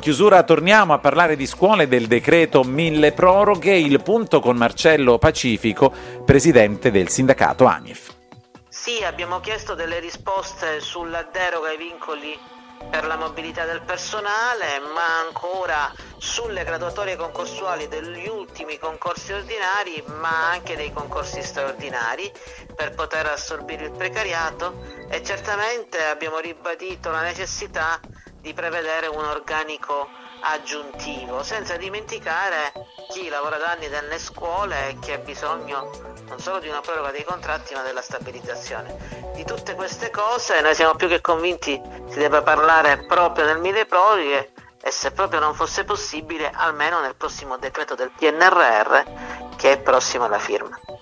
chiusura torniamo a parlare di scuole e del decreto mille proroghe, il punto con Marcello Pacifico, presidente del sindacato ANIF. Sì, abbiamo chiesto delle risposte sulla deroga ai vincoli per la mobilità del personale, ma ancora sulle graduatorie concorsuali degli ultimi concorsi ordinari, ma anche dei concorsi straordinari per poter assorbire il precariato, e certamente abbiamo ribadito la necessità di prevedere un organico aggiuntivo, senza dimenticare chi lavora da anni nelle scuole e che ha bisogno non solo di una proroga dei contratti ma della stabilizzazione. Di tutte queste cose noi siamo più che convinti si debba parlare proprio nel mille proroghe, e se proprio non fosse possibile almeno nel prossimo decreto del PNRR che è prossimo alla firma.